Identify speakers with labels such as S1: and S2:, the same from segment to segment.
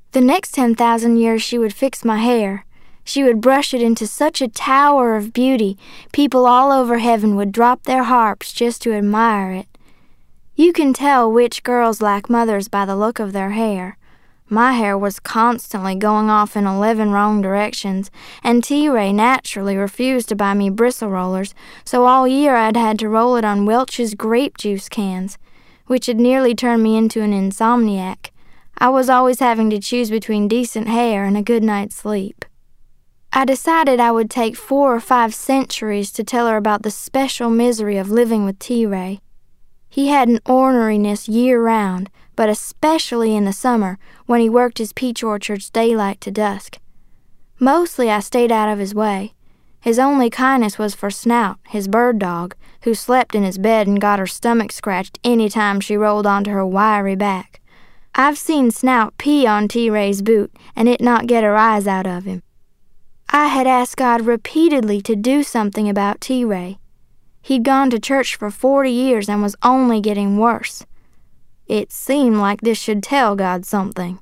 S1: The next 10,000 years she would fix my hair. She would brush it into such a tower of beauty, people all over heaven would drop their harps just to admire it. You can tell which girls lack mothers by the look of their hair. My hair was constantly going off in 11 wrong directions, and T-Ray naturally refused to buy me bristle rollers, so all year I'd had to roll it on Welch's grape juice cans, which had nearly turned me into an insomniac. I was always having to choose between decent hair and a good night's sleep. I decided I would take 4 or 5 centuries to tell her about the special misery of living with T-Ray. He had an orneriness year-round, but especially in the summer when he worked his peach orchards daylight to dusk. Mostly I stayed out of his way. His only kindness was for Snout, his bird dog, who slept in his bed and got her stomach scratched any time she rolled onto her wiry back. I've seen Snout pee on T-Ray's boot and it not get her eyes out of him. I had asked God repeatedly to do something about T-Ray. He'd gone to church for 40 years and was only getting worse. It seemed like this should tell God something.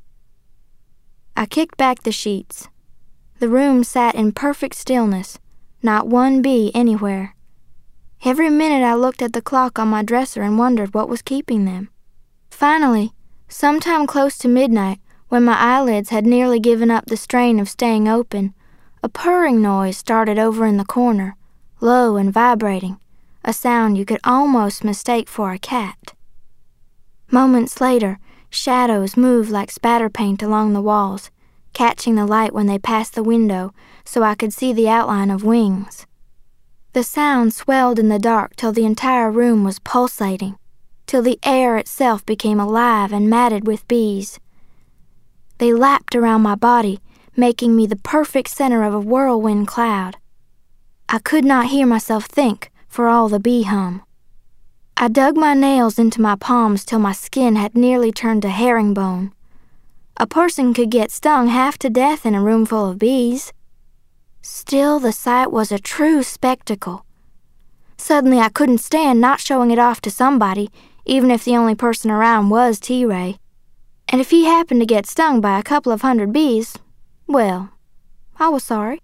S1: I kicked back the sheets. The room sat in perfect stillness, not one bee anywhere. Every minute I looked at the clock on my dresser and wondered what was keeping them. Finally, sometime close to midnight, when my eyelids had nearly given up the strain of staying open, a purring noise started over in the corner, low and vibrating, a sound you could almost mistake for a cat. Moments later, shadows moved like spatter paint along the walls, catching the light when they passed the window so I could see the outline of wings. The sound swelled in the dark till the entire room was pulsating, till the air itself became alive and matted with bees. They lapped around my body, making me the perfect center of a whirlwind cloud. I could not hear myself think for all the bee hum. I dug my nails into my palms till my skin had nearly turned to herringbone. A person could get stung half to death in a room full of bees. Still, the sight was a true spectacle. Suddenly, I couldn't stand not showing it off to somebody, even if the only person around was T-Ray. And if he happened to get stung by a couple of 100 bees, well, I was sorry.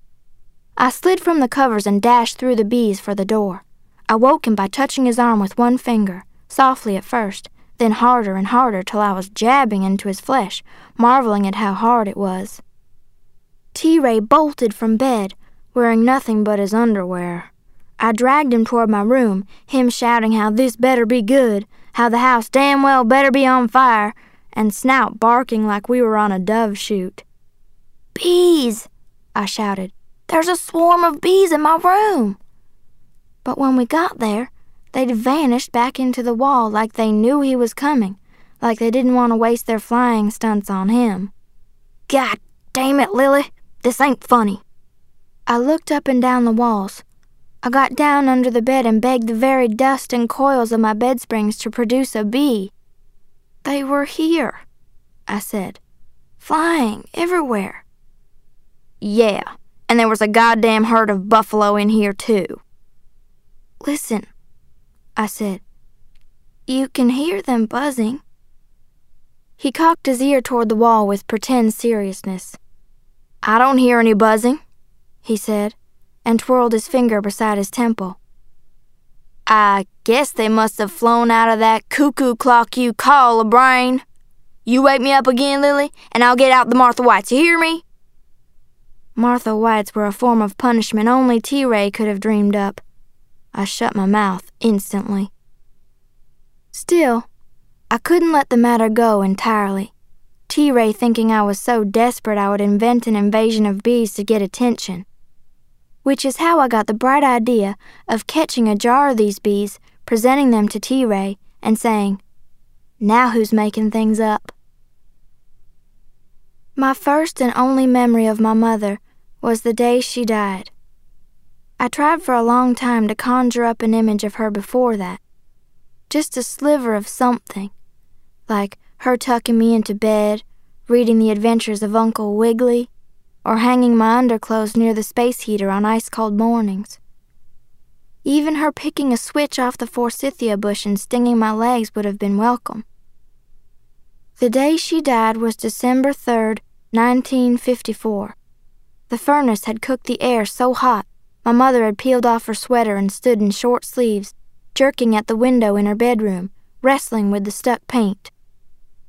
S1: I slid from the covers and dashed through the bees for the door. I woke him by touching his arm with one finger, softly at first, then harder and harder till I was jabbing into his flesh, marveling at how hard it was. T-Ray bolted from bed, wearing nothing but his underwear. I dragged him toward my room, him shouting how this better be good, how the house damn well better be on fire, and Snout barking like we were on a dove shoot. "Bees!" I shouted. "There's a swarm of bees in my room!" But when we got there, they'd vanished back into the wall like they knew he was coming, like they didn't want to waste their flying stunts on him. "God damn it, Lily, this ain't funny." I looked up and down the walls. I got down under the bed and begged the very dust and coils of my bed springs to produce a bee. "They were here," I said, "flying everywhere." "Yeah, and there was a goddamn herd of buffalo in here too." "Listen," I said, "you can hear them buzzing." He cocked his ear toward the wall with pretend seriousness. "I don't hear any buzzing," he said, and twirled his finger beside his temple. "I guess they must have flown out of that cuckoo clock you call a brain. You wake me up again, Lily, and I'll get out the Martha Whites, you hear me?" Martha Whites were a form of punishment only T-Ray could have dreamed up. I shut my mouth instantly. Still, I couldn't let the matter go entirely. T-Ray thinking I was so desperate I would invent an invasion of bees to get attention. Which is how I got the bright idea of catching a jar of these bees, presenting them to T-Ray, and saying, "Now who's making things up?" My first and only memory of my mother was the day she died. I tried for a long time to conjure up an image of her before that. Just a sliver of something, like her tucking me into bed, reading the adventures of Uncle Wiggily, or hanging my underclothes near the space heater on ice-cold mornings. Even her picking a switch off the forsythia bush and stinging my legs would have been welcome. The day she died was December 3rd, 1954. The furnace had cooked the air so hot, my mother had peeled off her sweater and stood in short sleeves, jerking at the window in her bedroom, wrestling with the stuck paint.